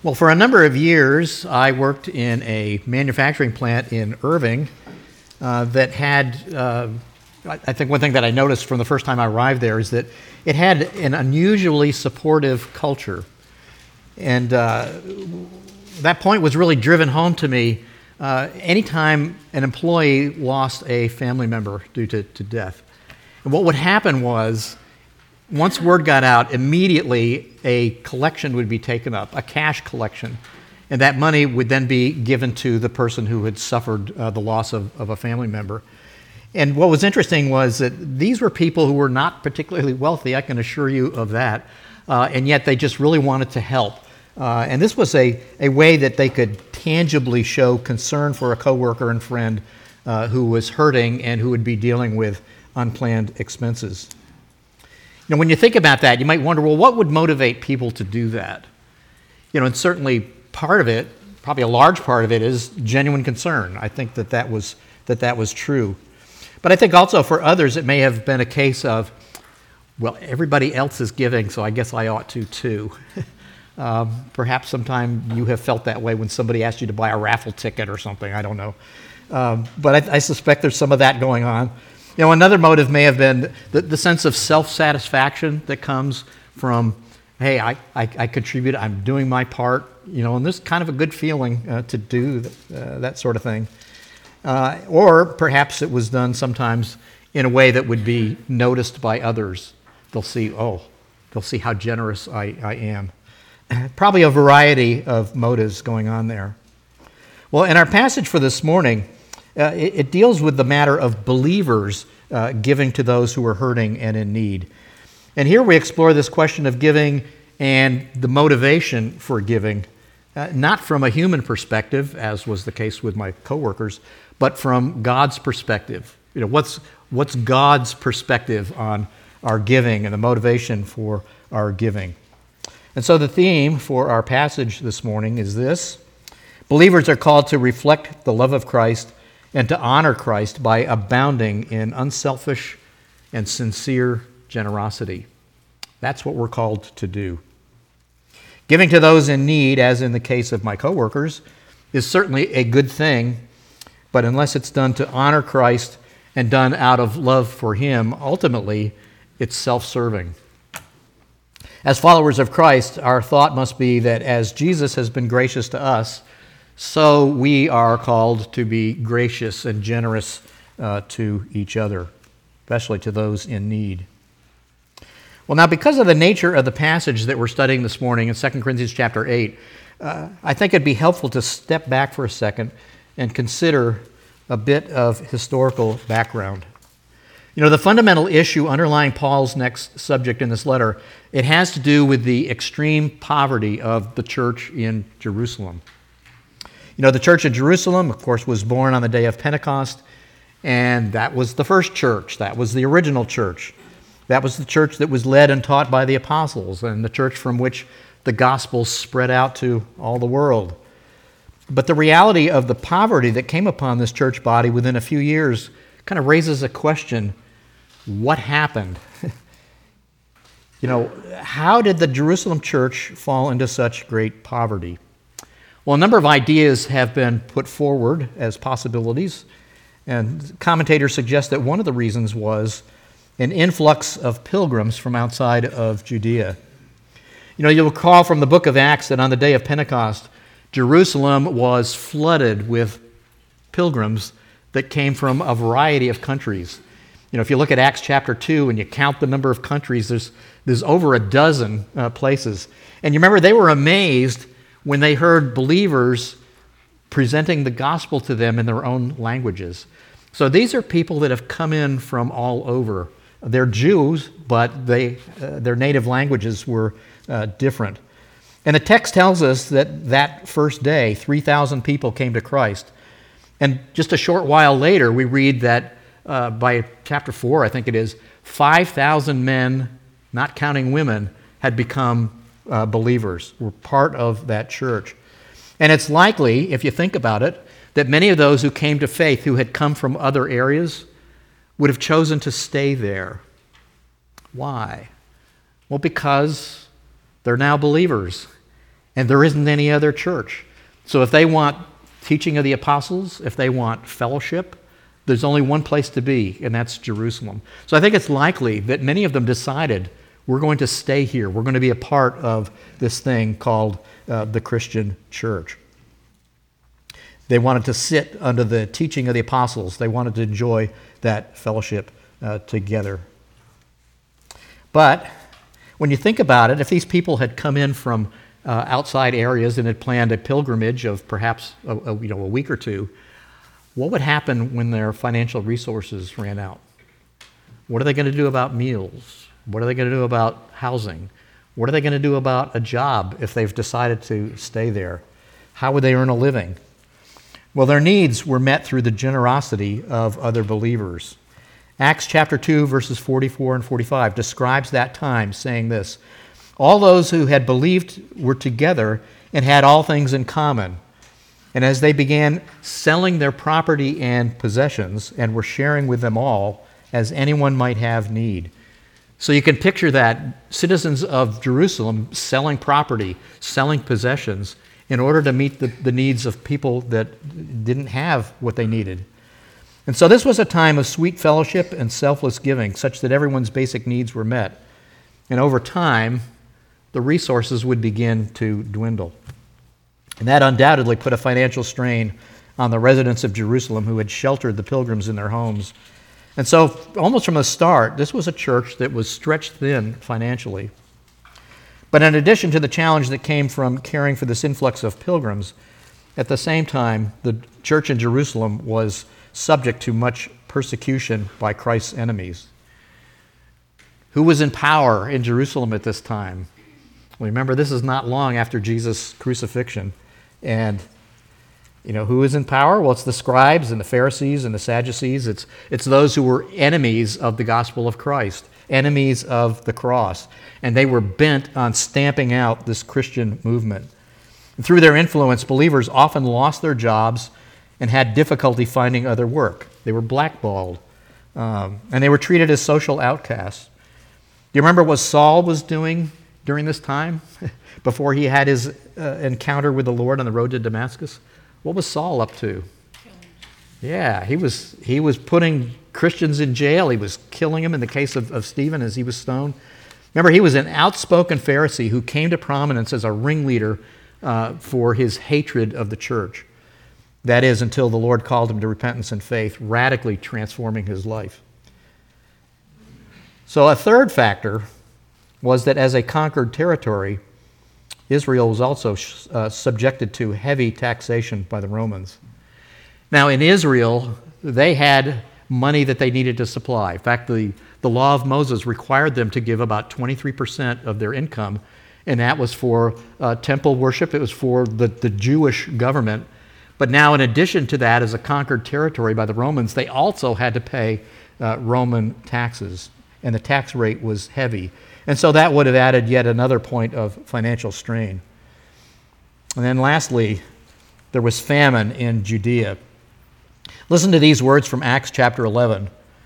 Well, for a number of years, I worked in a manufacturing plant in Irving that had, I think one thing that I noticed from the first time I arrived there is that it had an unusually supportive culture. And that point was really driven home to me anytime an employee lost a family member due to death. And what would happen was, once word got out, immediately a collection would be taken up, a cash collection, and that money would then be given to the person who had suffered the loss of a family member. And what was interesting was that these were people who were not particularly wealthy, I can assure you of that, and yet they just really wanted to help. And this was a way that they could tangibly show concern for a coworker and friend who was hurting and who would be dealing with unplanned expenses. Now, when you think about that, you might wonder, well, what would motivate people to do that? And certainly part of it, probably a large part of it, is genuine concern. I think that was true. But I think also for others, it may have been a case of, well, everybody else is giving, so I guess I ought to too. Perhaps sometime you have felt that way when somebody asked you to buy a raffle ticket or something, I don't know. But I suspect there's some of that going on. Another motive may have been the sense of self-satisfaction that comes from, hey, I contribute, I'm doing my part, and this is kind of a good feeling to do that sort of thing. Or perhaps it was done sometimes in a way that would be noticed by others. They'll see how generous I am. Probably a variety of motives going on there. Well, in our passage for this morning, it deals with the matter of believers giving to those who are hurting and in need. And here we explore this question of giving and the motivation for giving, not from a human perspective, as was the case with my coworkers, but from God's perspective. What's God's perspective on our giving and the motivation for our giving? And so the theme for our passage this morning is this: believers are called to reflect the love of Christ and to honor Christ by abounding in unselfish and sincere generosity. That's what we're called to do. Giving to those in need, as in the case of my coworkers, is certainly a good thing, but unless it's done to honor Christ and done out of love for Him, ultimately it's self-serving. As followers of Christ, our thought must be that as Jesus has been gracious to us, so we are called to be gracious and generous to each other, especially to those in need. Well, now, because of the nature of the passage that we're studying this morning in 2 Corinthians chapter 8, I think it'd be helpful to step back for a second and consider a bit of historical background. The fundamental issue underlying Paul's next subject in this letter, it has to do with the extreme poverty of the church in Jerusalem. The church of Jerusalem, of course, was born on the day of Pentecost, and that was the first church. That was the original church. That was the church that was led and taught by the apostles, and the church from which the gospel spread out to all the world. But the reality of the poverty that came upon this church body within a few years kind of raises a question: what happened? How did the Jerusalem church fall into such great poverty? Well, a number of ideas have been put forward as possibilities, and commentators suggest that one of the reasons was an influx of pilgrims from outside of Judea. You'll recall from the book of Acts that on the day of Pentecost, Jerusalem was flooded with pilgrims that came from a variety of countries. If you look at Acts chapter 2 and you count the number of countries, there's over a dozen places. And you remember they were amazed when they heard believers presenting the gospel to them in their own languages. So these are people that have come in from all over. They're Jews, but their native languages were different. And the text tells us that first day, 3,000 people came to Christ. And just a short while later, we read that by chapter 4, I think it is, 5,000 men, not counting women, had become believers, were part of that church. And it's likely, if you think about it, that many of those who came to faith who had come from other areas would have chosen to stay there. Why? Well, because they're now believers. And there isn't any other church. So if they want teaching of the apostles, if they want fellowship, there's only one place to be, and that's Jerusalem. So I think it's likely that many of them decided, we're going to stay here. We're going to be a part of this thing called the Christian church. They wanted to sit under the teaching of the apostles. They wanted to enjoy that fellowship together. But when you think about it, if these people had come in from outside areas and had planned a pilgrimage of perhaps a week or two, what would happen when their financial resources ran out? What are they going to do about meals? What are they going to do about housing? What are they going to do about a job if they've decided to stay there? How would they earn a living? Well, their needs were met through the generosity of other believers. Acts chapter 2, verses 44 and 45 describes that time, saying this: all those who had believed were together and had all things in common. And as they began selling their property and possessions and were sharing with them all, as anyone might have need. So you can picture that, citizens of Jerusalem selling property, selling possessions, in order to meet the needs of people that didn't have what they needed. And so this was a time of sweet fellowship and selfless giving, such that everyone's basic needs were met. And over time, the resources would begin to dwindle. And that undoubtedly put a financial strain on the residents of Jerusalem who had sheltered the pilgrims in their homes. And so, almost from the start, this was a church that was stretched thin financially. But in addition to the challenge that came from caring for this influx of pilgrims, at the same time, the church in Jerusalem was subject to much persecution by Christ's enemies. Who was in power in Jerusalem at this time? Well, remember, this is not long after Jesus' crucifixion. And who is in power? Well, it's the scribes and the Pharisees and the Sadducees. It's those who were enemies of the gospel of Christ, enemies of the cross. And they were bent on stamping out this Christian movement. And through their influence, believers often lost their jobs and had difficulty finding other work. They were blackballed, and they were treated as social outcasts. Do you remember what Saul was doing during this time, before he had his encounter with the Lord on the road to Damascus? What was Saul up to? Yeah, he was putting Christians in jail. He was killing them in the case of Stephen as he was stoned. Remember, he was an outspoken Pharisee who came to prominence as a ringleader for his hatred of the church. That is, until the Lord called him to repentance and faith, radically transforming his life. So a third factor was that as a conquered territory, Israel was also subjected to heavy taxation by the Romans. Now, in Israel, they had money that they needed to supply. In fact, the law of Moses required them to give about 23% of their income, and that was for temple worship. It was for the Jewish government. But now, in addition to that, as a conquered territory by the Romans, they also had to pay Roman taxes, and the tax rate was heavy. And so that would have added yet another point of financial strain. And then lastly, there was famine in Judea. Listen to these words from Acts chapter 11.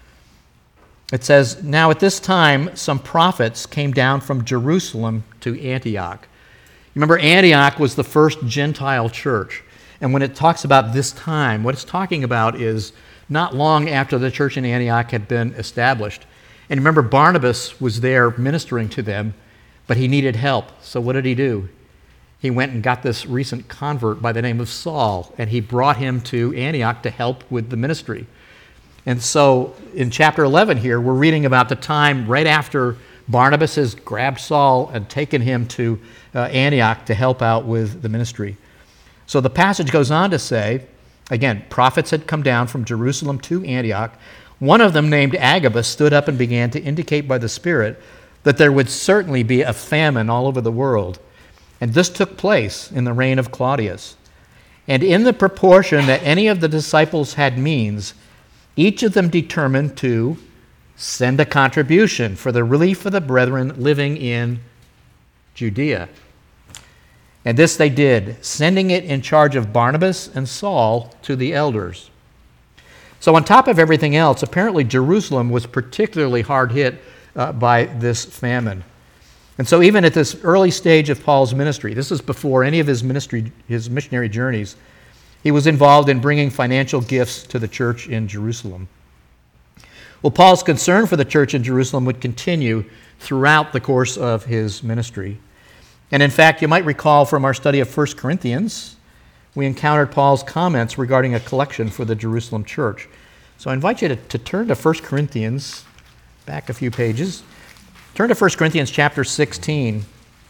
It says, "Now at this time some prophets came down from Jerusalem to Antioch." Remember, Antioch was the first Gentile church. And when it talks about this time, what it's talking about is not long after the church in Antioch had been established. And remember, Barnabas was there ministering to them, but he needed help. So what did he do? He went and got this recent convert by the name of Saul, and he brought him to Antioch to help with the ministry. And so in chapter 11 here, we're reading about the time right after Barnabas has grabbed Saul and taken him to Antioch to help out with the ministry. So the passage goes on to say, again, prophets had come down from Jerusalem to Antioch. One of them, named Agabus, stood up and began to indicate by the Spirit that there would certainly be a famine all over the world. And this took place in the reign of Claudius. And in the proportion that any of the disciples had means, each of them determined to send a contribution for the relief of the brethren living in Judea. And this they did, sending it in charge of Barnabas and Saul to the elders. So on top of everything else, apparently Jerusalem was particularly hard hit by this famine. And so even at this early stage of Paul's ministry, this is before any of his missionary journeys, he was involved in bringing financial gifts to the church in Jerusalem. Well, Paul's concern for the church in Jerusalem would continue throughout the course of his ministry. And in fact, you might recall from our study of 1 Corinthians, we encountered Paul's comments regarding a collection for the Jerusalem church. So I invite you to turn to 1 Corinthians, back a few pages. Turn to 1 Corinthians chapter 16.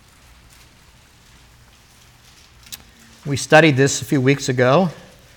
We studied this a few weeks ago.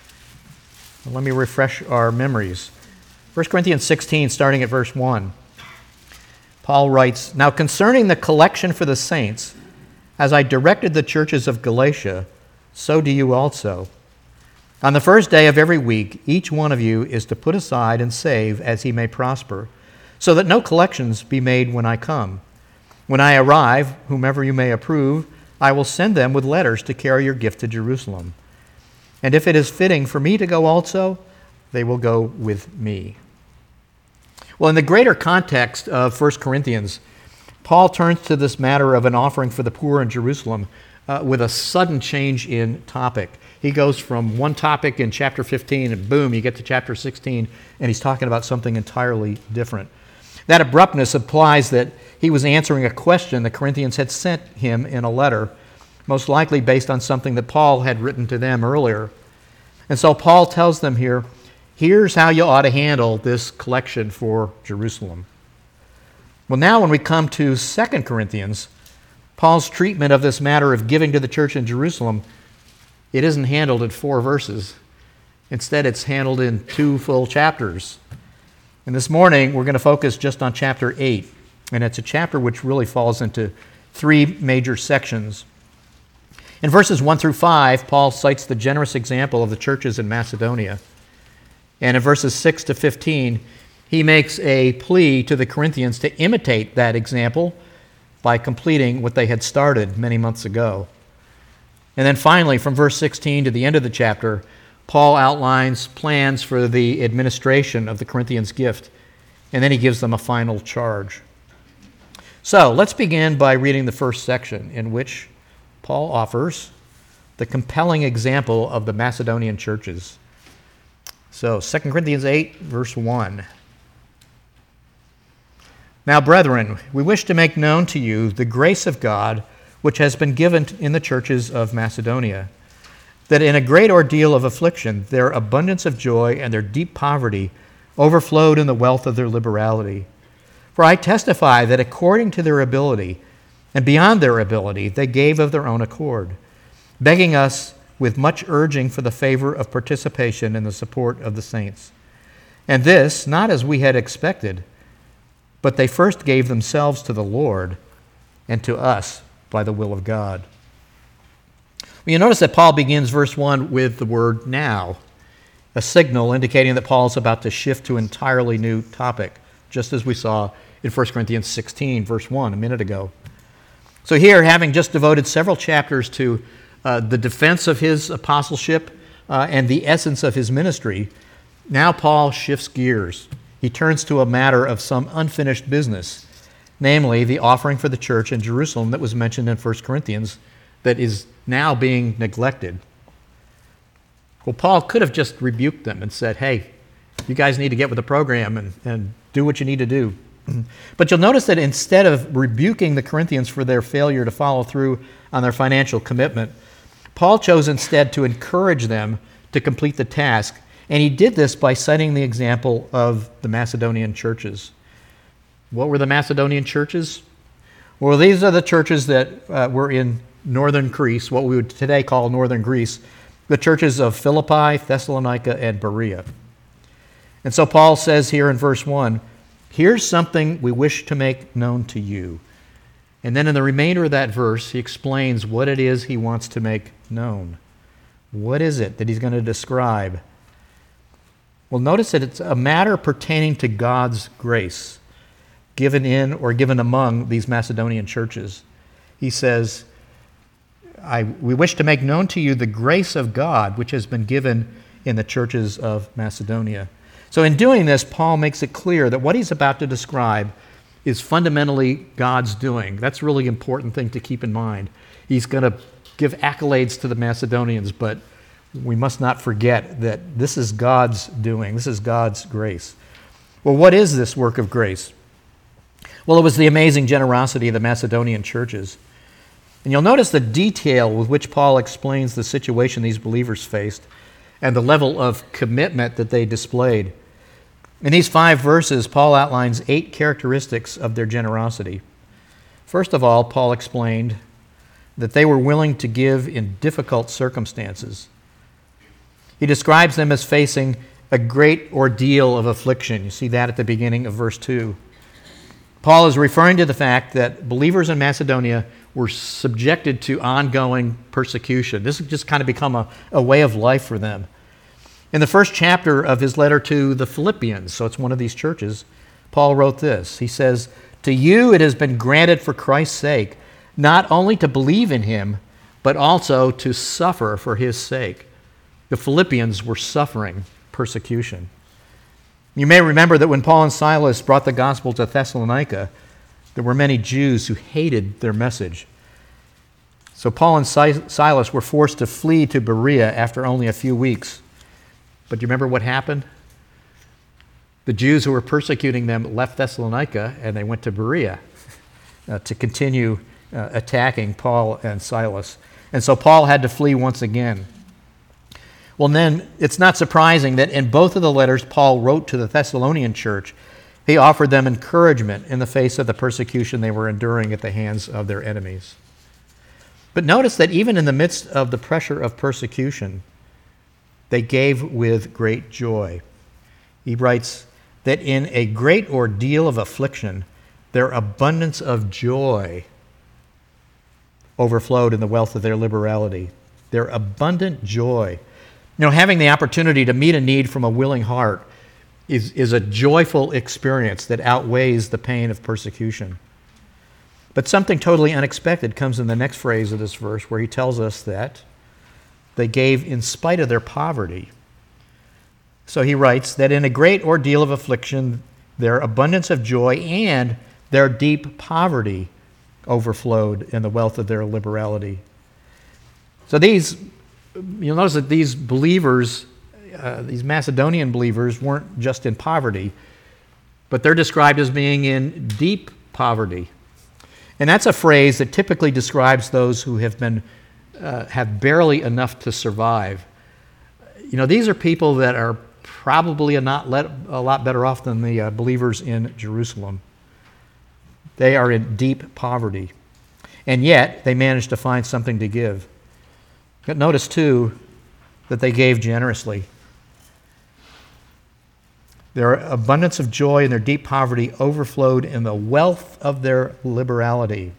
Let me refresh our memories. 1 Corinthians 16, starting at verse 1. Paul writes, "Now concerning the collection for the saints, as I directed the churches of Galatia, so do you also. On the first day of every week, each one of you is to put aside and save as he may prosper, so that no collections be made when I come. When I arrive, whomever you may approve, I will send them with letters to carry your gift to Jerusalem. And if it is fitting for me to go also, they will go with me." Well, in the greater context of 1 Corinthians, Paul turns to this matter of an offering for the poor in Jerusalem with a sudden change in topic. He goes from one topic in chapter 15 and boom, you get to chapter 16 and he's talking about something entirely different. That abruptness implies that he was answering a question the Corinthians had sent him in a letter, most likely based on something that Paul had written to them earlier. And so Paul tells them here, here's how you ought to handle this collection for Jerusalem. Well, now when we come to 2 Corinthians, Paul's treatment of this matter of giving to the church in Jerusalem, it isn't handled in 4 verses. Instead, it's handled in 2 full chapters. And this morning, we're going to focus just on chapter 8. And it's a chapter which really falls into 3 major sections. In verses 1 through 5, Paul cites the generous example of the churches in Macedonia. And in verses 6 to 15, he makes a plea to the Corinthians to imitate that example by completing what they had started many months ago. And then finally, from verse 16 to the end of the chapter, Paul outlines plans for the administration of the Corinthians' gift, and then he gives them a final charge. So let's begin by reading the first section, in which Paul offers the compelling example of the Macedonian churches. So 2 Corinthians 8, verse 1. "Now, brethren, we wish to make known to you the grace of God which has been given in the churches of Macedonia, that in a great ordeal of affliction their abundance of joy and their deep poverty overflowed in the wealth of their liberality. For I testify that according to their ability and beyond their ability they gave of their own accord, begging us with much urging for the favor of participation in the support of the saints. And this, not as we had expected, but they first gave themselves to the Lord and to us by the will of God." Well, you notice that Paul begins verse 1 with the word "now," a signal indicating that Paul is about to shift to an entirely new topic, just as we saw in 1 Corinthians 16, verse 1, a minute ago. So here, having just devoted several chapters to the defense of his apostleship and the essence of his ministry, now Paul shifts gears. He turns to a matter of some unfinished business, namely the offering for the church in Jerusalem that was mentioned in 1 Corinthians that is now being neglected. Well, Paul could have just rebuked them and said, hey, you guys need to get with the program and do what you need to do. But you'll notice that instead of rebuking the Corinthians for their failure to follow through on their financial commitment, Paul chose instead to encourage them to complete the task. And he did this by citing the example of the Macedonian churches. What were the Macedonian churches? Well, these are the churches that were in northern Greece, what we would today call northern Greece, the churches of Philippi, Thessalonica, and Berea. And so Paul says here in verse 1, here's something we wish to make known to you. And then in the remainder of that verse, he explains what it is he wants to make known. What is it that he's going to describe? Well, notice that it's a matter pertaining to God's grace given in or given among these Macedonian churches. He says, we wish to make known to you the grace of God which has been given in the churches of Macedonia. So in doing this, Paul makes it clear that what he's about to describe is fundamentally God's doing. That's a really important thing to keep in mind. He's going to give accolades to the Macedonians, but we must not forget that this is God's doing. This is God's grace. Well, what is this work of grace? Well, it was the amazing generosity of the Macedonian churches. And you'll notice the detail with which Paul explains the situation these believers faced and the level of commitment that they displayed. In these 5 verses, Paul outlines 8 characteristics of their generosity. First of all, Paul explained that they were willing to give in difficult circumstances. He describes them as facing a great ordeal of affliction. You see that at the beginning of verse 2. Paul is referring to the fact that believers in Macedonia were subjected to ongoing persecution. This has just kind of become a way of life for them. In the first chapter of his letter to the Philippians, so it's one of these churches, Paul wrote this. He says, "To you it has been granted for Christ's sake, not only to believe in him, but also to suffer for his sake." The Philippians were suffering persecution. You may remember that when Paul and Silas brought the gospel to Thessalonica, there were many Jews who hated their message. So Paul and Silas were forced to flee to Berea after only a few weeks. But do you remember what happened? The Jews who were persecuting them left Thessalonica and they went to Berea to continue attacking Paul and Silas. And so Paul had to flee once again. Well, then, it's not surprising that in both of the letters Paul wrote to the Thessalonian church, he offered them encouragement in the face of the persecution they were enduring at the hands of their enemies. But notice that even in the midst of the pressure of persecution, they gave with great joy. He writes that in a great ordeal of affliction, their abundance of joy overflowed in the wealth of their liberality. Their abundant joy. You know, having the opportunity to meet a need from a willing heart is a joyful experience that outweighs the pain of persecution. But something totally unexpected comes in the next phrase of this verse where he tells us that they gave in spite of their poverty. So he writes that in a great ordeal of affliction, their abundance of joy and their deep poverty overflowed in the wealth of their liberality. So you'll notice that these believers, these Macedonian believers, weren't just in poverty, but they're described as being in deep poverty. And that's a phrase that typically describes those who have barely enough to survive. You know, these are people that are probably a lot better off than the believers in Jerusalem. They are in deep poverty, and yet they managed to find something to give. But notice, too, that they gave generously. Their abundance of joy and their deep poverty overflowed in the wealth of their liberality.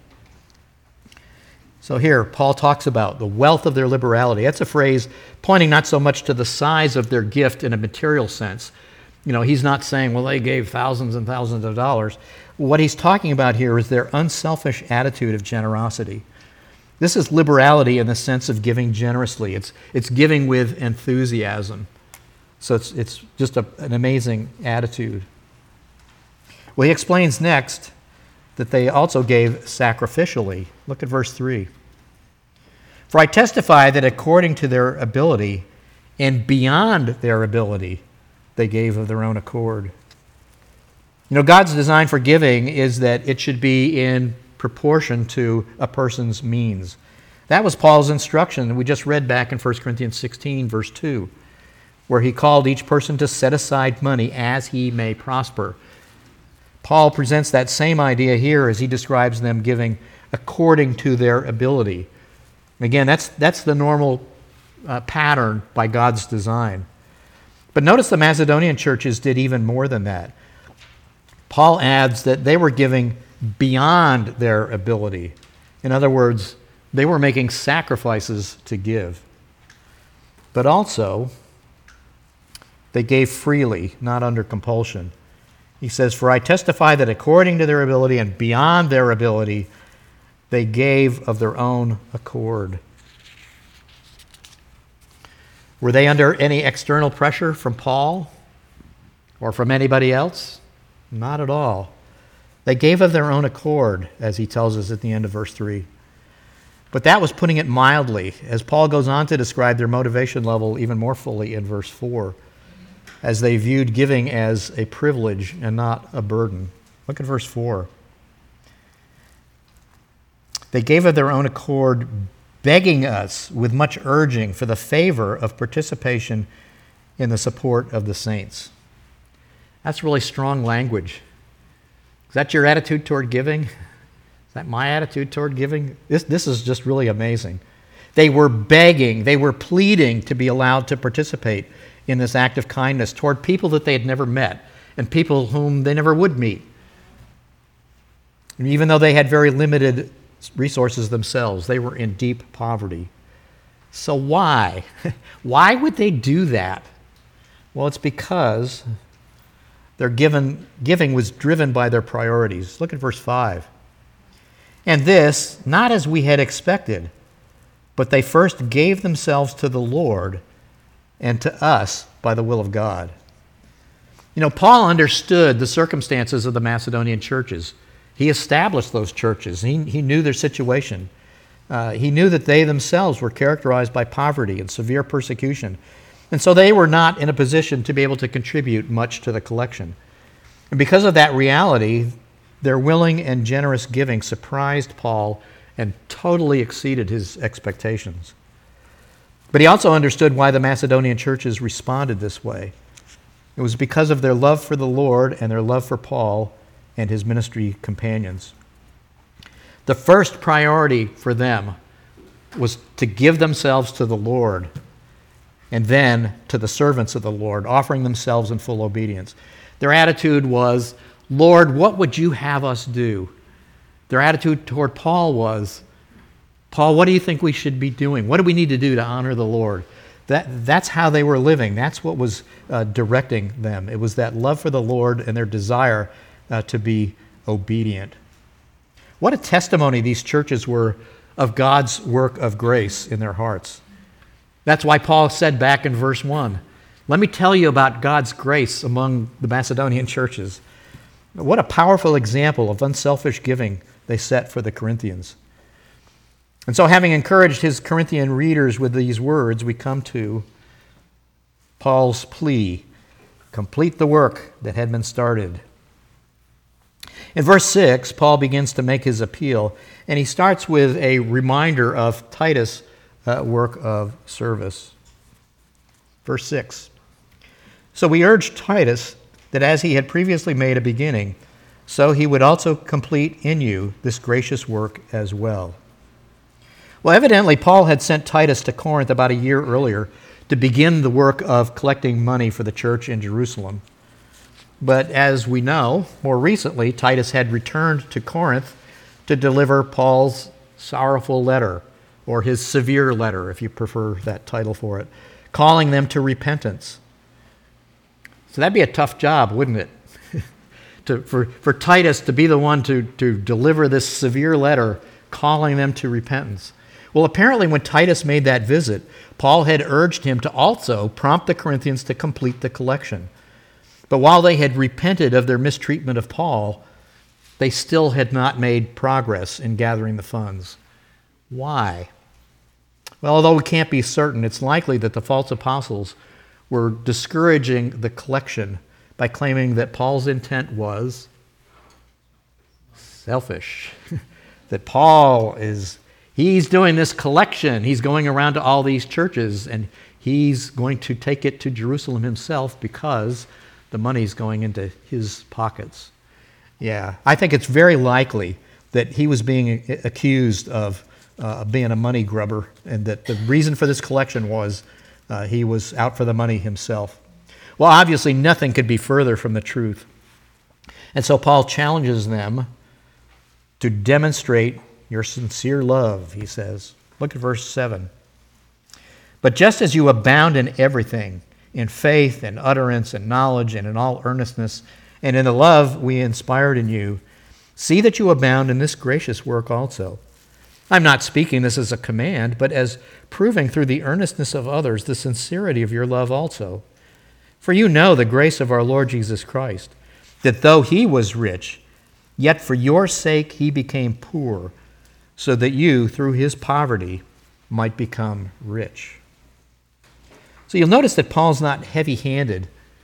So here, Paul talks about the wealth of their liberality. That's a phrase pointing not so much to the size of their gift in a material sense. You know, he's not saying, well, they gave thousands and thousands of dollars. What he's talking about here is their unselfish attitude of generosity. This is liberality in the sense of giving generously. It's giving with enthusiasm. So it's just an amazing attitude. Well, he explains next that they also gave sacrificially. Look at verse 3. "For I testify that according to their ability and beyond their ability, they gave of their own accord." You know, God's design for giving is that it should be in proportion to a person's means. That was Paul's instruction that we just read back in 1 Corinthians 16, verse 2, where he called each person to set aside money as he may prosper. Paul presents that same idea here as he describes them giving according to their ability. Again, that's the normal pattern by God's design. But notice the Macedonian churches did even more than that. Paul adds that they were giving beyond their ability. In other words, they were making sacrifices to give. But also, they gave freely, not under compulsion. He says, "For I testify that according to their ability and beyond their ability, they gave of their own accord." Were they under any external pressure from Paul or from anybody else? Not at all. They gave of their own accord, as he tells us at the end of verse 3. But that was putting it mildly, as Paul goes on to describe their motivation level even more fully in verse 4, as they viewed giving as a privilege and not a burden. Look at verse 4. They gave of their own accord, begging us with much urging for the favor of participation in the support of the saints. That's really strong language. Is that your attitude toward giving? Is that my attitude toward giving? This is just really amazing. They were begging, they were pleading to be allowed to participate in this act of kindness toward people that they had never met and people whom they never would meet. And even though they had very limited resources themselves, they were in deep poverty. So why? Why would they do that? Well, it's because their giving was driven by their priorities. Look at verse 5. And this, not as we had expected, but they first gave themselves to the Lord and to us by the will of God. You know, Paul understood the circumstances of the Macedonian churches. He established those churches. He knew their situation. He knew that they themselves were characterized by poverty and severe persecution. And so they were not in a position to be able to contribute much to the collection. And because of that reality, their willing and generous giving surprised Paul and totally exceeded his expectations. But he also understood why the Macedonian churches responded this way. It was because of their love for the Lord and their love for Paul and his ministry companions. The first priority for them was to give themselves to the Lord and then to the servants of the Lord, offering themselves in full obedience. Their attitude was, Lord, what would you have us do? Their attitude toward Paul was, Paul, what do you think we should be doing? What do we need to do to honor the Lord? That's how they were living. That's what was directing them. It was that love for the Lord and their desire to be obedient. What a testimony these churches were of God's work of grace in their hearts. That's why Paul said back in verse 1, let me tell you about God's grace among the Macedonian churches. What a powerful example of unselfish giving they set for the Corinthians. And so, having encouraged his Corinthian readers with these words, we come to Paul's plea, complete the work that had been started. In verse 6, Paul begins to make his appeal, and he starts with a reminder of Titus' work of service. Verse 6, so we urge Titus that as he had previously made a beginning, so he would also complete in you this gracious work as well. Well, evidently, Paul had sent Titus to Corinth about a year earlier to begin the work of collecting money for the church in Jerusalem. But as we know, more recently, Titus had returned to Corinth to deliver Paul's sorrowful letter, or his severe letter, if you prefer that title for it, calling them to repentance. So that'd be a tough job, wouldn't it? for Titus to be the one to deliver this severe letter, calling them to repentance. Well, apparently when Titus made that visit, Paul had urged him to also prompt the Corinthians to complete the collection. But while they had repented of their mistreatment of Paul, they still had not made progress in gathering the funds. Why? Well, although we can't be certain, it's likely that the false apostles were discouraging the collection by claiming that Paul's intent was selfish. That Paul he's doing this collection. He's going around to all these churches, and he's going to take it to Jerusalem himself because the money's going into his pockets. Yeah, I think it's very likely that he was being accused of being a money grubber, and that the reason for this collection was he was out for the money himself. Well, obviously, nothing could be further from the truth. And so Paul challenges them to demonstrate your sincere love, he says. Look at verse 7. But just as you abound in everything, in faith and utterance and knowledge and in all earnestness, and in the love we inspired in you, see that you abound in this gracious work also. I'm not speaking this as a command, but as proving through the earnestness of others the sincerity of your love also. For you know the grace of our Lord Jesus Christ, that though he was rich, Yet for your sake he became poor, so that you, through his poverty, might become rich. So you'll notice that Paul's not heavy-handed.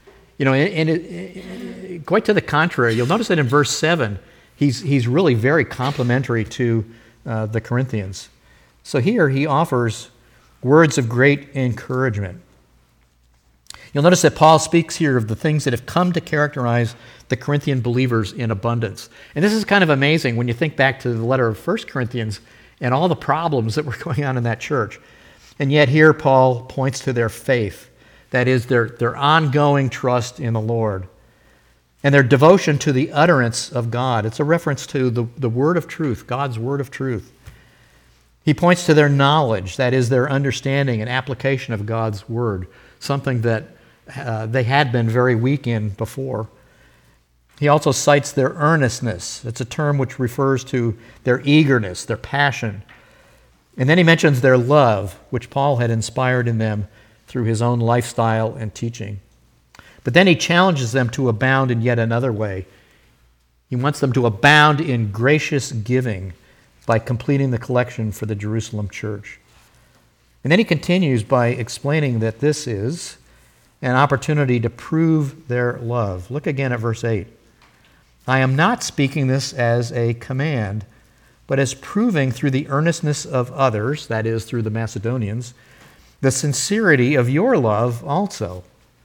Quite to the contrary. You'll notice that in verse 7, he's really very complimentary to the Corinthians. So here he offers words of great encouragement. You'll notice that Paul speaks here of the things that have come to characterize the Corinthian believers in abundance. And this is kind of amazing when you think back to the letter of 1 Corinthians and all the problems that were going on in that church. And yet here Paul points to their faith, that is, their ongoing trust in the Lord, and their devotion to the utterance of God. It's a reference to the word of truth, God's word of truth. He points to their knowledge, that is, their understanding and application of God's word, something that they had been very weak in before. He also cites their earnestness. It's a term which refers to their eagerness, their passion. And then he mentions their love, which Paul had inspired in them through his own lifestyle and teaching. But then he challenges them to abound in yet another way. He wants them to abound in gracious giving by completing the collection for the Jerusalem church. And then he continues by explaining that this is an opportunity to prove their love. Look again at verse 8. I am not speaking this as a command, but as proving through the earnestness of others, that is, through the Macedonians, the sincerity of your love also.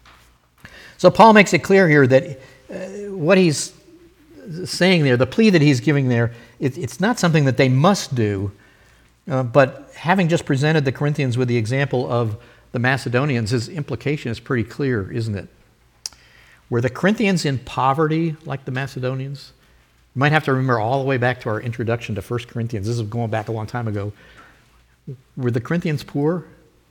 So Paul makes it clear here that what he's saying there, the plea that he's giving there, it's not something that they must do, but having just presented the Corinthians with the example of the Macedonians, his implication is pretty clear, isn't it? Were the Corinthians in poverty like the Macedonians? You might have to remember all the way back to our introduction to 1 Corinthians. This is going back a long time ago. Were the Corinthians poor?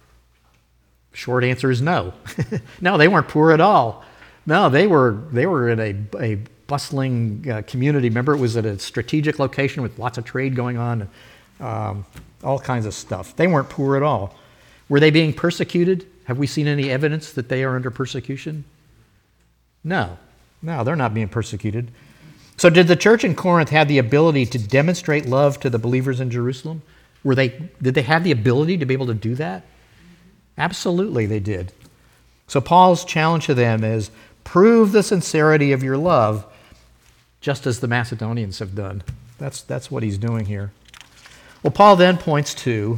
Short answer is no. No, they weren't poor at all. No, they were in a bustling community. Remember, it was at a strategic location with lots of trade going on, all kinds of stuff. They weren't poor at all. Were they being persecuted? Have we seen any evidence that they are under persecution? No, they're not being persecuted. So did the church in Corinth have the ability to demonstrate love to the believers in Jerusalem? Did they have the ability to be able to do that? Absolutely they did. So Paul's challenge to them is, prove the sincerity of your love, just as the Macedonians have done. That's what he's doing here. Well, Paul then points to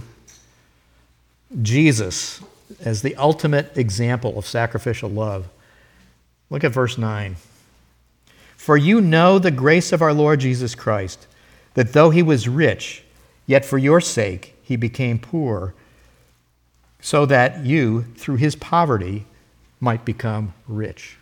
Jesus as the ultimate example of sacrificial love. Look at verse 9. For you know the grace of our Lord Jesus Christ, that though he was rich, yet for your sake he became poor, so that you, through his poverty, might become rich.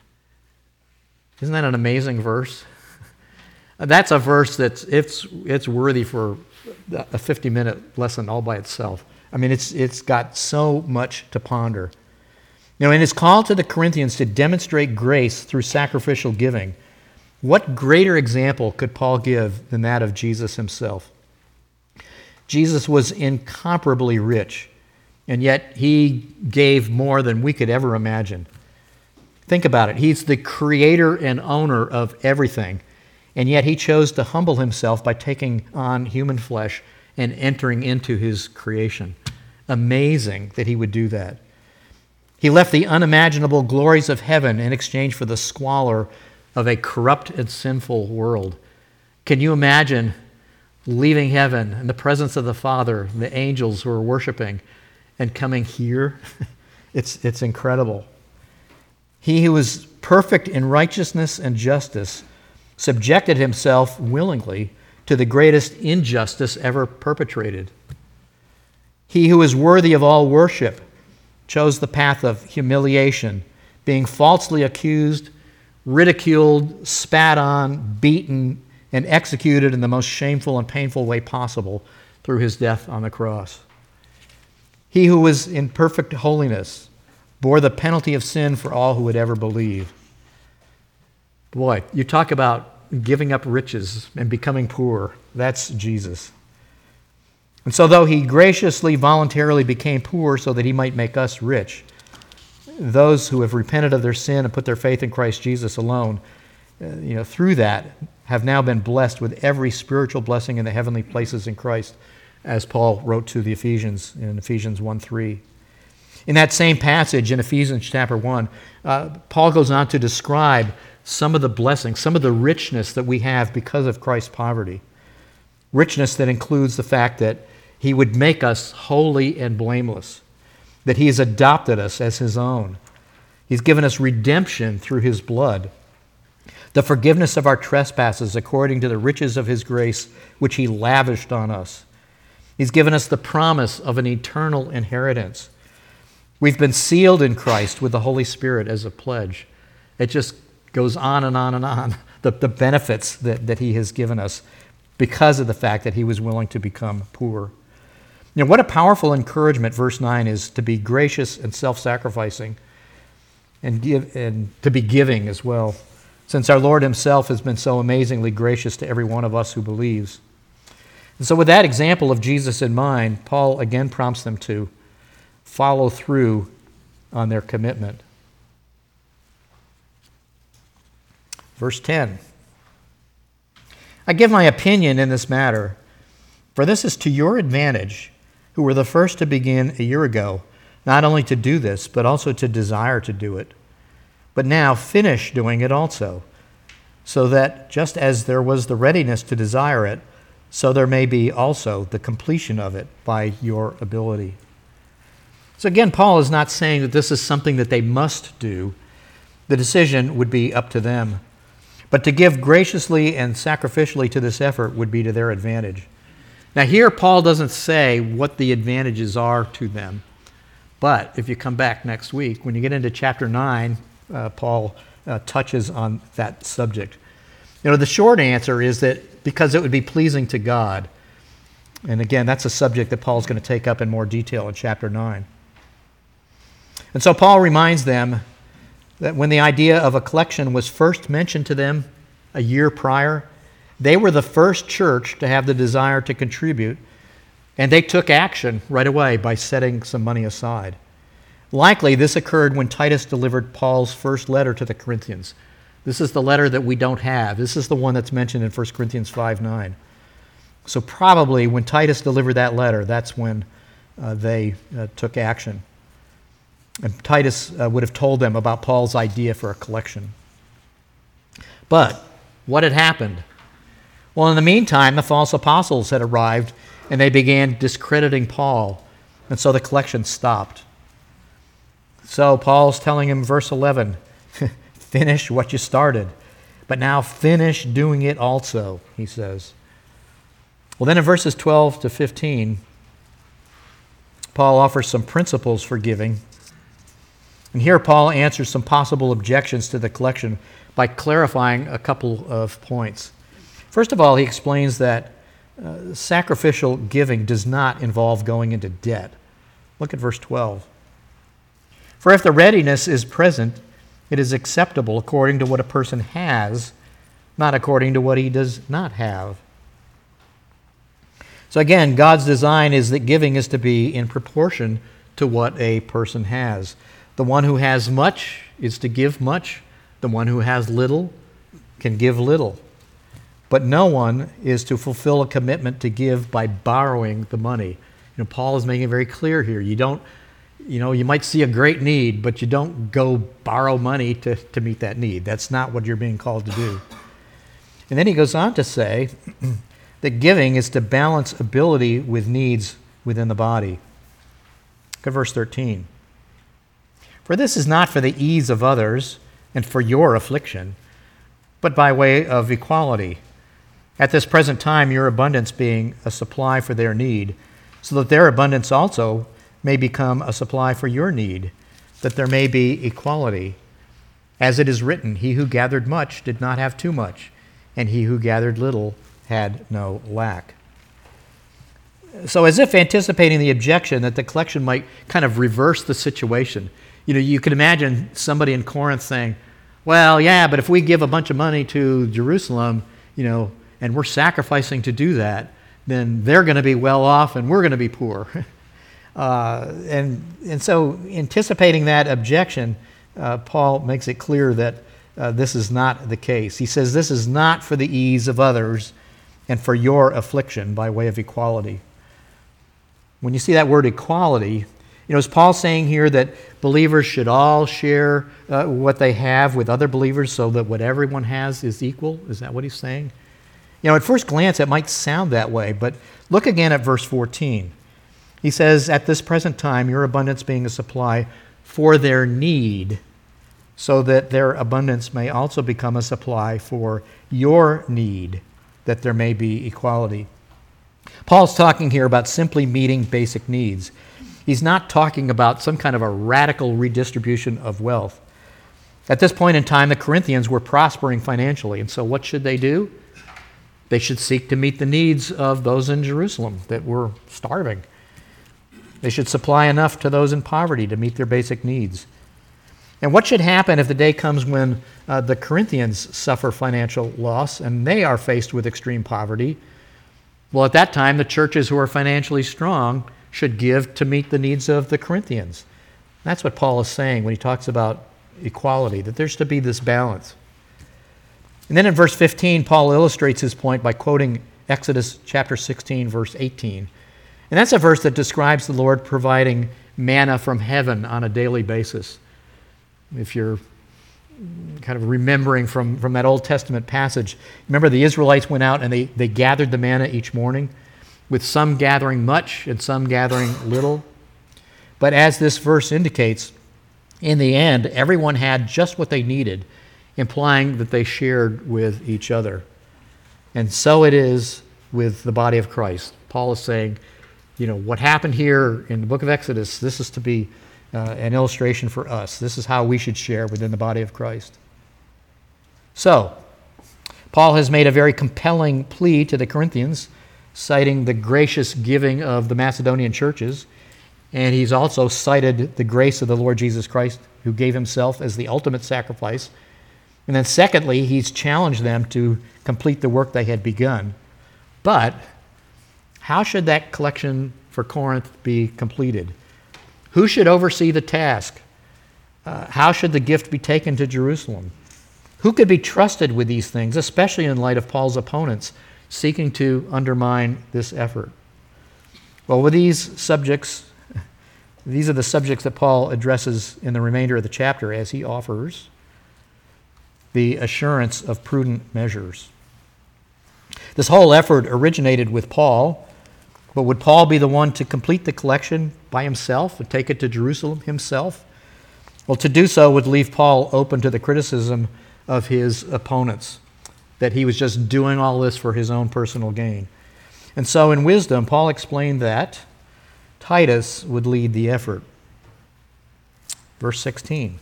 Isn't that an amazing verse? That's a verse it's worthy for a 50-minute lesson all by itself. I mean, it's got so much to ponder. In his call to the Corinthians to demonstrate grace through sacrificial giving, what greater example could Paul give than that of Jesus himself? Jesus was incomparably rich, and yet he gave more than we could ever imagine. Think about it. He's the creator and owner of everything, and yet he chose to humble himself by taking on human flesh and entering into his creation. Amazing that he would do that. He left the unimaginable glories of heaven in exchange for the squalor of a corrupt and sinful world. Can you imagine leaving heaven in the presence of the Father, the angels who are worshiping, and coming here? It's incredible. He who was perfect in righteousness and justice subjected himself willingly to the greatest injustice ever perpetrated. He who is worthy of all worship chose the path of humiliation, being falsely accused, ridiculed, spat on, beaten, and executed in the most shameful and painful way possible through his death on the cross. He who was in perfect holiness bore the penalty of sin for all who would ever believe. Boy, you talk about giving up riches and becoming poor. That's Jesus. And so though he graciously, voluntarily became poor so that he might make us rich, those who have repented of their sin and put their faith in Christ Jesus alone, through that, have now been blessed with every spiritual blessing in the heavenly places in Christ, as Paul wrote to the Ephesians in Ephesians 1:3. In that same passage in Ephesians chapter 1, Paul goes on to describe some of the blessings, some of the richness that we have because of Christ's poverty. Richness that includes the fact that he would make us holy and blameless, that he has adopted us as his own. He's given us redemption through his blood, the forgiveness of our trespasses according to the riches of his grace, which he lavished on us. He's given us the promise of an eternal inheritance. We've been sealed in Christ with the Holy Spirit as a pledge. It just goes on and on and on, the benefits that he has given us because of the fact that he was willing to become poor. You know, what a powerful encouragement verse 9 is to be gracious and self-sacrificing and to be giving as well, since our Lord himself has been so amazingly gracious to every one of us who believes. And so with that example of Jesus in mind, Paul again prompts them to follow through on their commitment. Verse 10, I give my opinion in this matter, for this is to your advantage, who were the first to begin a year ago, not only to do this, but also to desire to do it. But now finish doing it also, so that just as there was the readiness to desire it, so there may be also the completion of it by your ability. So again, Paul is not saying that this is something that they must do. The decision would be up to them. But to give graciously and sacrificially to this effort would be to their advantage. Now here, Paul doesn't say what the advantages are to them. But if you come back next week, when you get into chapter 9, Paul touches on that subject. You know, the short answer is that because it would be pleasing to God. And again, that's a subject that Paul's going to take up in more detail in chapter 9. And so Paul reminds them that when the idea of a collection was first mentioned to them a year prior, they were the first church to have the desire to contribute, and they took action right away by setting some money aside. Likely, this occurred when Titus delivered Paul's first letter to the Corinthians. This is the letter that we don't have. This is the one that's mentioned in 1 Corinthians 5:9. So probably when Titus delivered that letter, that's when they took action. And Titus would have told them about Paul's idea for a collection. But what had happened? Well, in the meantime, the false apostles had arrived, and they began discrediting Paul, and so the collection stopped. So Paul's telling him, verse 11, finish what you started, but now finish doing it also, he says. Well, then in verses 12 to 15, Paul offers some principles for giving. And here Paul answers some possible objections to the collection by clarifying a couple of points. First of all, he explains that sacrificial giving does not involve going into debt. Look at verse 12. For if the readiness is present, it is acceptable according to what a person has, not according to what he does not have. So again, God's design is that giving is to be in proportion to what a person has. The one who has much is to give much. The one who has little can give little. But no one is to fulfill a commitment to give by borrowing the money. You know, Paul is making it very clear here. You might see a great need, but you don't go borrow money to meet that need. That's not what you're being called to do. And then he goes on to say that giving is to balance ability with needs within the body. Look at verse 13. For this is not for the ease of others and for your affliction, but by way of equality. At this present time, your abundance being a supply for their need, so that their abundance also may become a supply for your need, that there may be equality. As it is written, he who gathered much did not have too much, and he who gathered little had no lack. So as if anticipating the objection that the collection might kind of reverse the situation, you could imagine somebody in Corinth saying, well, yeah, but if we give a bunch of money to Jerusalem, and we're sacrificing to do that, then they're going to be well off and we're going to be poor. And so anticipating that objection, Paul makes it clear that this is not the case. He says, this is not for the ease of others and for your affliction by way of equality. When you see that word equality, is Paul saying here that believers should all share what they have with other believers so that what everyone has is equal? Is that what he's saying? At first glance, it might sound that way, but look again at verse 14. He says, at this present time, your abundance being a supply for their need, so that their abundance may also become a supply for your need, that there may be equality. Paul's talking here about simply meeting basic needs. He's not talking about some kind of a radical redistribution of wealth. At this point in time, the Corinthians were prospering financially, and so what should they do? They should seek to meet the needs of those in Jerusalem that were starving. They should supply enough to those in poverty to meet their basic needs. And what should happen if the day comes when the Corinthians suffer financial loss and they are faced with extreme poverty? Well, at that time, the churches who are financially strong should give to meet the needs of the Corinthians. That's what Paul is saying when he talks about equality, that there's to be this balance. And then in verse 15, Paul illustrates his point by quoting Exodus chapter 16, verse 18. And that's a verse that describes the Lord providing manna from heaven on a daily basis. If you're kind of remembering from that Old Testament passage, remember the Israelites went out and they gathered the manna each morning, with some gathering much and some gathering little. But as this verse indicates, in the end, everyone had just what they needed, implying that they shared with each other. And so it is with the body of Christ. Paul is saying, what happened here in the book of Exodus, this is to be an illustration for us. This is how we should share within the body of Christ. So, Paul has made a very compelling plea to the Corinthians, citing the gracious giving of the Macedonian churches, and he's also cited the grace of the Lord Jesus Christ, who gave himself as the ultimate sacrifice. And then secondly, he's challenged them to complete the work they had begun. But how should that collection for Corinth be completed? Who should oversee the task? How should the gift be taken to Jerusalem? Who could be trusted with these things, especially in light of Paul's opponents seeking to undermine this effort? Well, with these are the subjects that Paul addresses in the remainder of the chapter as he offers the assurance of prudent measures. This whole effort originated with Paul, but would Paul be the one to complete the collection by himself and take it to Jerusalem himself? Well, to do so would leave Paul open to the criticism of his opponents, that he was just doing all this for his own personal gain. And so in wisdom, Paul explained that Titus would lead the effort. Verse 16.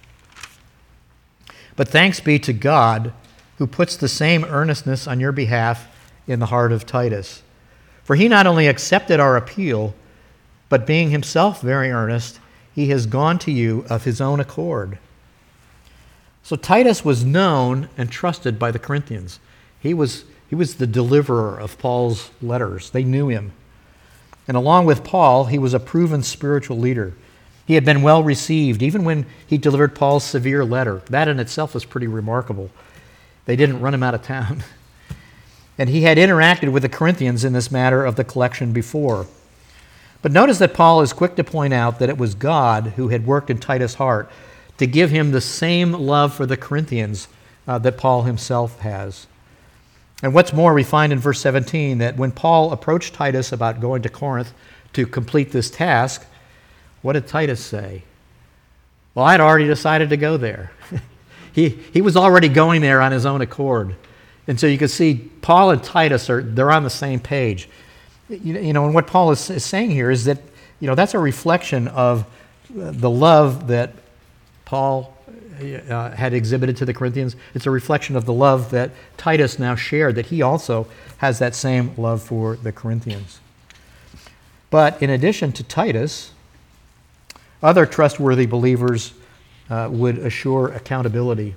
But thanks be to God, who puts the same earnestness on your behalf in the heart of Titus. For he not only accepted our appeal, but being himself very earnest, he has gone to you of his own accord. So Titus was known and trusted by the Corinthians. He was the deliverer of Paul's letters. They knew him. And along with Paul, he was a proven spiritual leader. He had been well received, even when he delivered Paul's severe letter. That in itself was pretty remarkable. They didn't run him out of town. And he had interacted with the Corinthians in this matter of the collection before. But notice that Paul is quick to point out that it was God who had worked in Titus' heart to give him the same love for the Corinthians that Paul himself has. And what's more, we find in verse 17 that when Paul approached Titus about going to Corinth to complete this task, what did Titus say? Well, I'd already decided to go there. He was already going there on his own accord. And so you can see Paul and Titus, they're on the same page. And what Paul is saying here is that, that's a reflection of the love that Paul had exhibited to the Corinthians. It's a reflection of the love that Titus now shared, that he also has that same love for the Corinthians. But in addition to Titus, other trustworthy believers would assure accountability.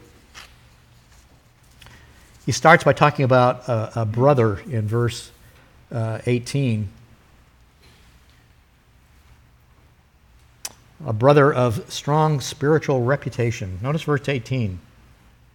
He starts by talking about a brother in verse 18. A brother of strong spiritual reputation. Notice verse 18.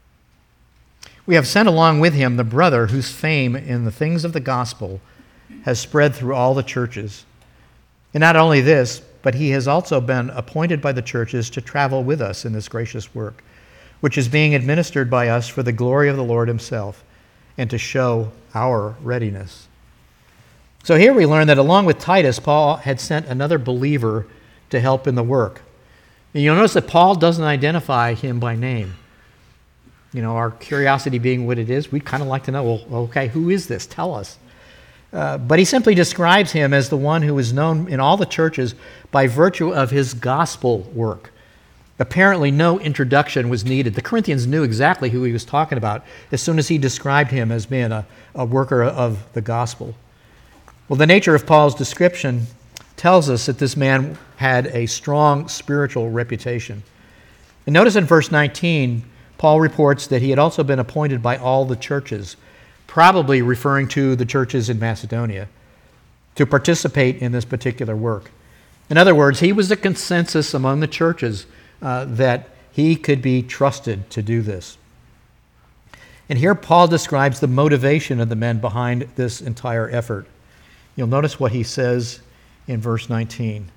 We have sent along with him the brother whose fame in the things of the gospel has spread through all the churches. And not only this, but he has also been appointed by the churches to travel with us in this gracious work, which is being administered by us for the glory of the Lord himself, and to show our readiness. So here we learn that along with Titus, Paul had sent another believer to help in the work. And you'll notice that Paul doesn't identify him by name. You know, our curiosity being what it is, we'd kind of like to know, well, okay, who is this? Tell us. But he simply describes him as the one who is known in all the churches by virtue of his gospel work. Apparently, no introduction was needed. The Corinthians knew exactly who he was talking about as soon as he described him as being a worker of the gospel. Well, the nature of Paul's description tells us that this man had a strong spiritual reputation. And notice in verse 19, Paul reports that he had also been appointed by all the churches, probably referring to the churches in Macedonia, to participate in this particular work. In other words, he was the consensus among the churches that he could be trusted to do this. And here Paul describes the motivation of the men behind this entire effort. You'll notice what he says in verse 19.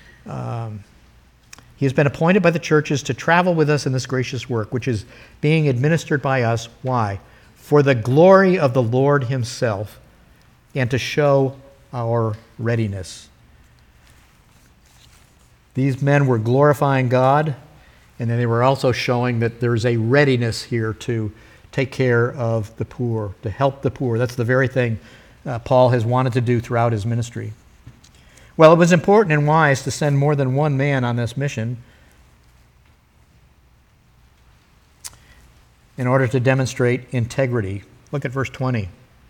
He has been appointed by the churches to travel with us in this gracious work, which is being administered by us. Why? For the glory of the Lord himself, and to show our readiness. These men were glorifying God, and then they were also showing that there's a readiness here to take care of the poor, to help the poor. That's the very thing Paul has wanted to do throughout his ministry. Well, it was important and wise to send more than one man on this mission in order to demonstrate integrity. Look at verse 20.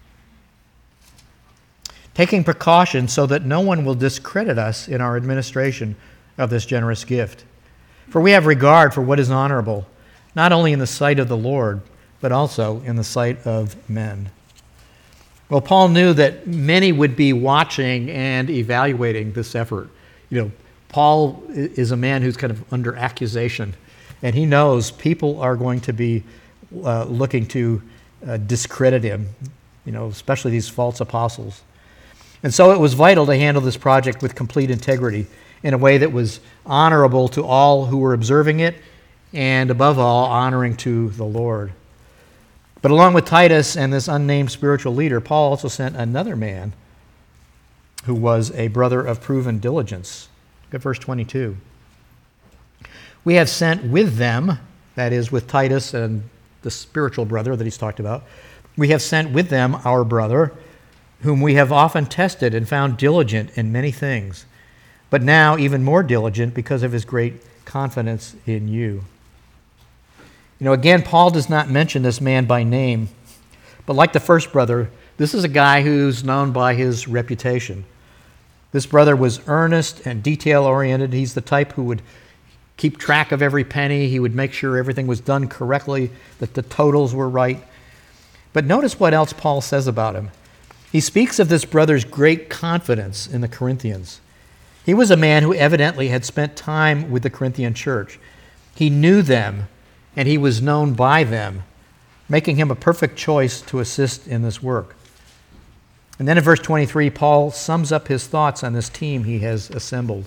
Taking precautions so that no one will discredit us in our administration of this generous gift. For we have regard for what is honorable, not only in the sight of the Lord, but also in the sight of men. Well, Paul knew that many would be watching and evaluating this effort. You know, Paul is a man who's kind of under accusation, and he knows people are going to be looking to discredit him, you know, especially these false apostles. And so it was vital to handle this project with complete integrity in a way that was honorable to all who were observing it, and above all, honoring to the Lord. But along with Titus and this unnamed spiritual leader, Paul also sent another man who was a brother of proven diligence. Look at verse 22. We have sent with them, that is, with Titus and the spiritual brother that he's talked about, we have sent with them our brother, whom we have often tested and found diligent in many things, but now even more diligent because of his great confidence in you. You know, again, Paul does not mention this man by name, but like the first brother, this is a guy who's known by his reputation. This brother was earnest and detail-oriented. He's the type who would keep track of every penny. He would make sure everything was done correctly, that the totals were right. But notice what else Paul says about him. He speaks of this brother's great confidence in the Corinthians. He was a man who evidently had spent time with the Corinthian church. He knew them, and he was known by them, making him a perfect choice to assist in this work. And then in verse 23, Paul sums up his thoughts on this team he has assembled.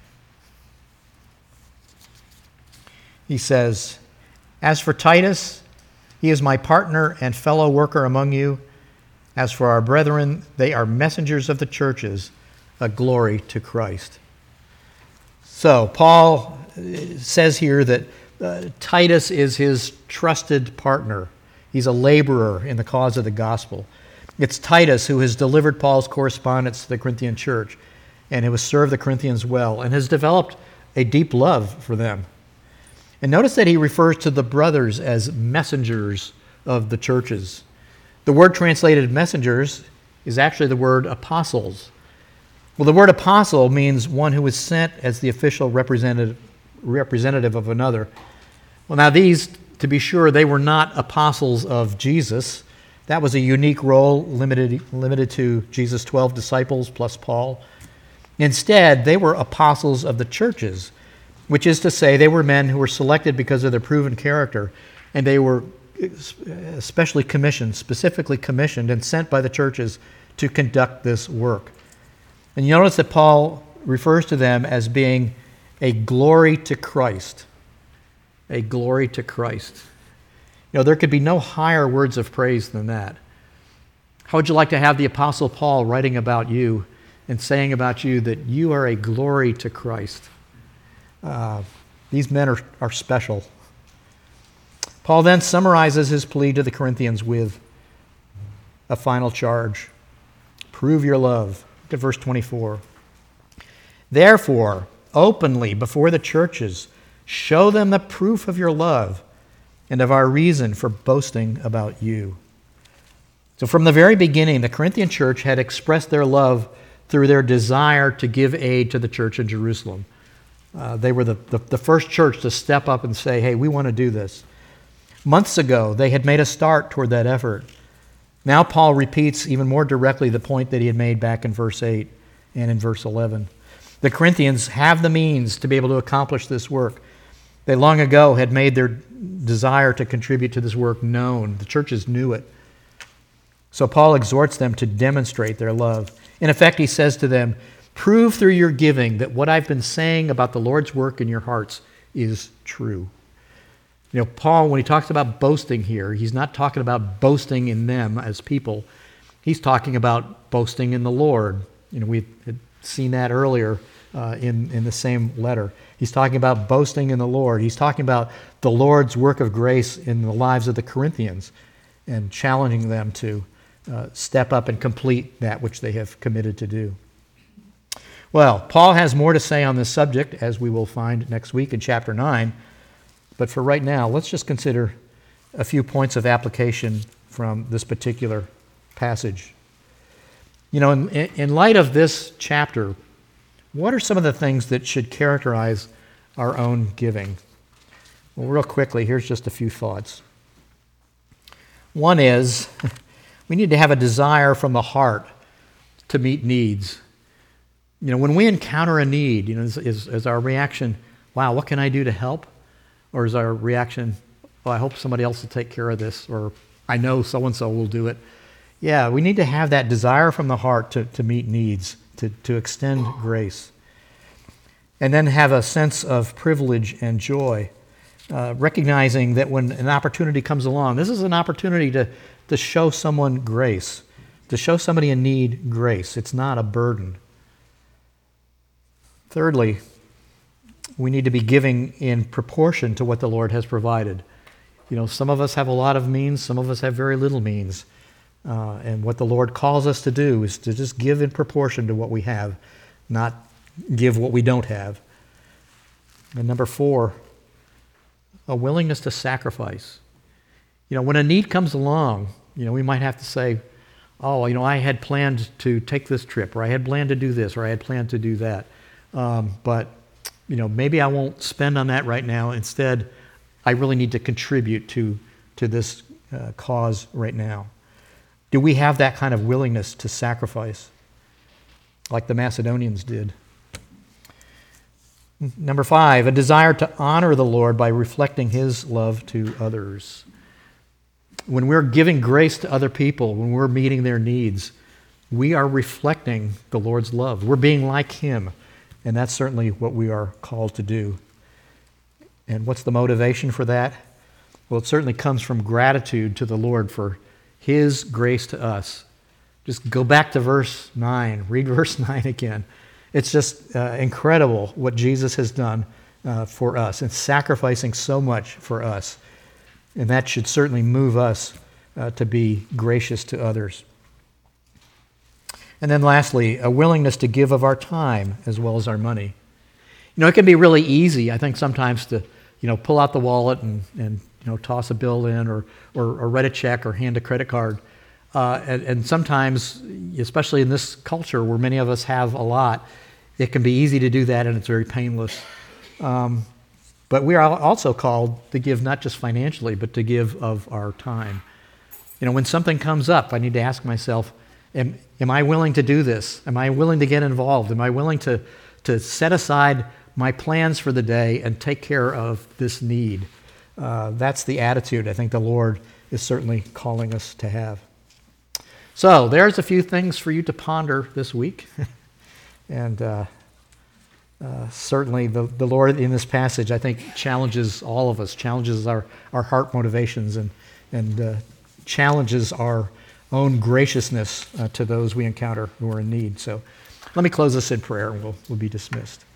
He says, "As for Titus, he is my partner and fellow worker among you. As for our brethren, they are messengers of the churches, a glory to Christ." So Paul says here that Titus is his trusted partner. He's a laborer in the cause of the gospel. It's Titus who has delivered Paul's correspondence to the Corinthian church and who has served the Corinthians well and has developed a deep love for them. And notice that he refers to the brothers as messengers of the churches. The word translated messengers is actually the word apostles. Well, the word apostle means one who is sent as the official representative of another. Well, now these, to be sure, they were not apostles of Jesus. That was a unique role limited to Jesus' 12 disciples plus Paul. Instead, they were apostles of the churches, which is to say they were men who were selected because of their proven character, and they were especially commissioned, specifically commissioned and sent by the churches to conduct this work. And you notice that Paul refers to them as being a glory to Christ. A glory to Christ. You know, there could be no higher words of praise than that. How would you like to have the Apostle Paul writing about you and saying about you that you are a glory to Christ? These men are special. Paul then summarizes his plea to the Corinthians with a final charge. Prove your love. Look at verse 24. Therefore, openly before the churches, show them the proof of your love and of our reason for boasting about you. So from the very beginning, the Corinthian church had expressed their love through their desire to give aid to the church in Jerusalem. They were the first church to step up and say, hey, we want to do this. Months ago, they had made a start toward that effort. Now Paul repeats even more directly the point that he had made back in verse 8 and in verse 11. The Corinthians have the means to be able to accomplish this work. They long ago had made their desire to contribute to this work known. The churches knew it. So Paul exhorts them to demonstrate their love. In effect, he says to them, prove through your giving that what I've been saying about the Lord's work in your hearts is true. You know, Paul, when he talks about boasting here, he's not talking about boasting in them as people. He's talking about boasting in the Lord. You know, we had seen that earlier in the same letter. He's talking about boasting in the Lord. He's talking about the Lord's work of grace in the lives of the Corinthians and challenging them to step up and complete that which they have committed to do. Well, Paul has more to say on this subject, as we will find next week in chapter 9. But for right now, let's just consider a few points of application from this particular passage. You know, in light of this chapter, what are some of the things that should characterize our own giving? Well, real quickly, here's just a few thoughts. One is, we need to have a desire from the heart to meet needs. You know, when we encounter a need, you know, is our reaction, wow, what can I do to help? Or is our reaction, well, I hope somebody else will take care of this, or I know so-and-so will do it. Yeah, we need to have that desire from the heart to meet needs, to extend grace. And then have a sense of privilege and joy, recognizing that when an opportunity comes along, this is an opportunity to show someone grace, to show somebody in need grace. It's not a burden. Thirdly, we need to be giving in proportion to what the Lord has provided. You know, some of us have a lot of means, some of us have very little means. And what the Lord calls us to do is to just give in proportion to what we have, not give what we don't have. And number 4, a willingness to sacrifice. You know, when a need comes along, you know, we might have to say, oh, you know, I had planned to take this trip, or I had planned to do this, or I had planned to do that. But you know, maybe I won't spend on that right now. Instead, I really need to contribute to this cause right now. Do we have that kind of willingness to sacrifice like the Macedonians did? Number 5, a desire to honor the Lord by reflecting His love to others. When we're giving grace to other people, when we're meeting their needs, we are reflecting the Lord's love. We're being like Him. And that's certainly what we are called to do. And what's the motivation for that? Well, it certainly comes from gratitude to the Lord for His grace to us. Just go back to verse 9. Read verse 9 again. It's just incredible what Jesus has done for us and sacrificing so much for us. And that should certainly move us to be gracious to others. And then lastly, a willingness to give of our time as well as our money. You know, it can be really easy, I think, sometimes to, you know, pull out the wallet and you know, toss a bill in or write a check or hand a credit card. And sometimes, especially in this culture where many of us have a lot, it can be easy to do that and it's very painless. But we are also called to give not just financially, but to give of our time. You know, when something comes up, I need to ask myself, Am I willing to do this? Am I willing to get involved? Am I willing to set aside my plans for the day and take care of this need? that's the attitude I think the Lord is certainly calling us to have. So there's a few things for you to ponder this week. And certainly the Lord in this passage, I think, challenges all of us, challenges our heart motivations, and challenges our own graciousness to those we encounter who are in need. So let me close this in prayer, and we'll be dismissed.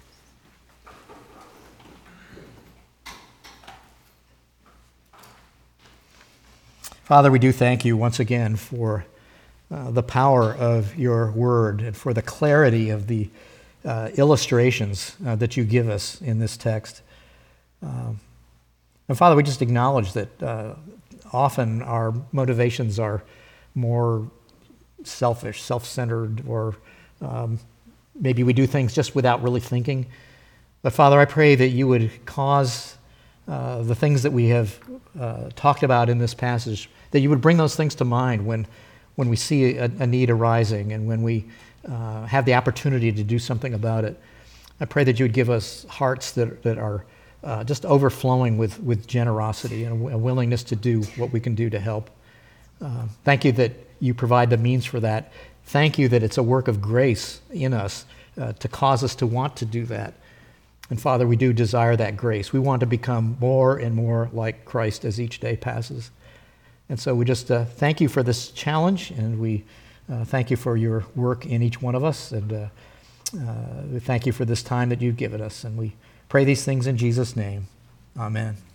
Father, we do thank you once again for the power of your word and for the clarity of the illustrations that you give us in this text. And Father, we just acknowledge that often our motivations are more selfish, self-centered, or maybe we do things just without really thinking. But Father, I pray that you would cause the things that we have talked about in this passage, that you would bring those things to mind when we see a need arising and when we have the opportunity to do something about it. I pray that you would give us hearts that are just overflowing with generosity and a willingness to do what we can do to help. Thank you that you provide the means for that. Thank you that it's a work of grace in us to cause us to want to do that. And Father, we do desire that grace. We want to become more and more like Christ as each day passes. And so we just thank you for this challenge, and we thank you for your work in each one of us, and we thank you for this time that you've given us. And we pray these things in Jesus' name. Amen.